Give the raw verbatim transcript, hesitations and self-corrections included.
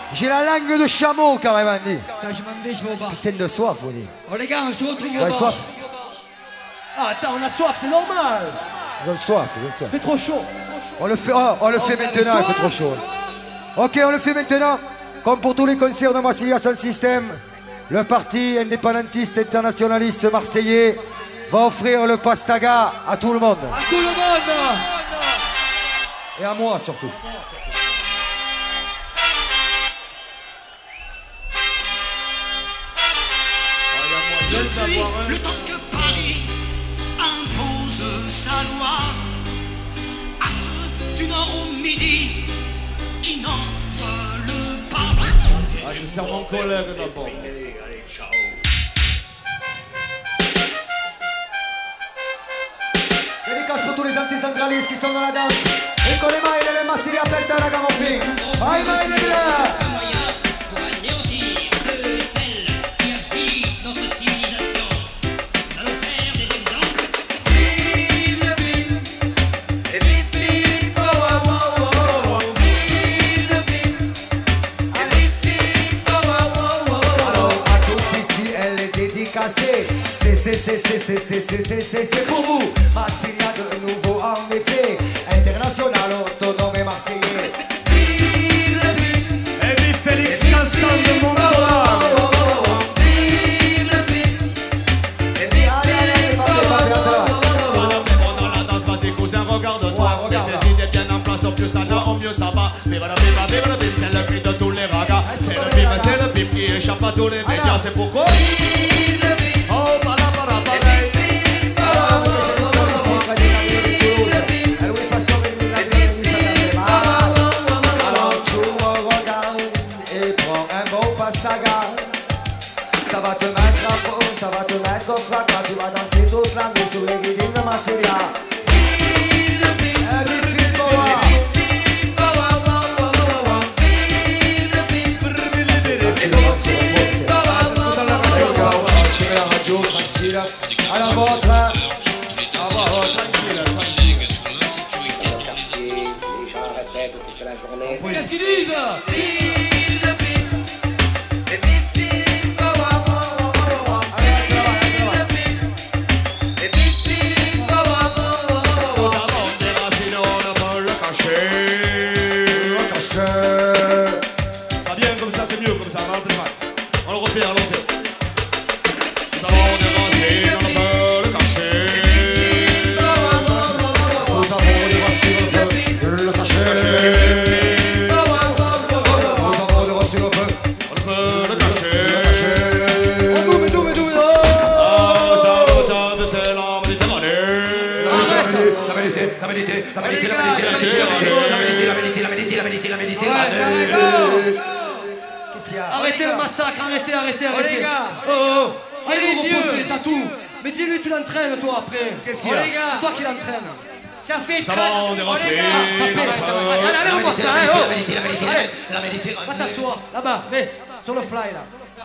J'ai la langue de chameau, carrément dit. Putain, je m'en vais, je vais au bar. Putain de soif, on dit. Oh les gars, on se retrouve au Ouais, bar. soif. Ah, attends, on a soif, c'est normal. Ils ont soif, ils ont soif. Il fait trop chaud. On le fait, oh, on le fait maintenant, il fait trop chaud. Ok, on le fait maintenant. Comme pour tous les concerts de Marseilla Sound System, le parti indépendantiste internationaliste marseillais va offrir le pastaga à tout le monde. À tout le monde. Et à moi surtout. Depuis le temps que Paris impose sa loi à ceux du nord au midi qui n'en veulent pas. Ah, je sers mon collègue d'abord. Dédicace pour tous les anticentralistes qui sont dans la danse. Et con le maille, le Marsiglia aperta la gamoffin. Vai maille là. C'est, c'est, c'est, c'est, c'est, c'est, c'est, c'est, c'est, c'est pour vous. Marsiglia de nouveau en effet. International autonome marseillais. Et vive Félix Castan de Montauban. Et puis allez, allez, papé, papé, attends. Madame, mais bon dans la danse, vas-y cousin, regarde-toi. Mets tes idées bien en place, au plus ça va, au mieux ça va. Vive la vive, vive la vive, c'est le cri de tous les ragas. C'est le bim, c'est le bim qui échappe à tous les médias. C'est pourquoi ça va te mettre à fond, ça va te mettre au fracas. Tu vas danser toute la nuit sur les guidines de Marseilla. À la vôtre. Qu'est-ce qu'ils disent? Pas bien comme ça, c'est mieux comme ça, on le refait, on le refait. Nous avons dévancé, on ne peut le cacher. Nous avons dévancé le cachet. Nous avons dévancé le feu. On ne peut le cacher. Oh, double, double, double. Ah, ça, ça, c'est la Méditerranée. La médité, la médité, la médité, la médité, la médité, la médité, la médité, la médité, la médité, la médité, la médité. Qu'est-ce qu'il y a? Arrêtez le massacre, arrêtez, arrêtez, arrêtez. les gars. Oh, oh. Allez, Allez, vous Dieu. reposez les tatous. Mais dis-lui, tu l'entraînes, toi, après. Qu'est-ce qu'il y a? C'est toi qui l'entraînes. Ça fait Ça va, on est rancé. Allez, allez, on voit ça, hein, oh. La médité, la médité, la médité. Va t'asseoir, là-bas, mais sur le fly, là.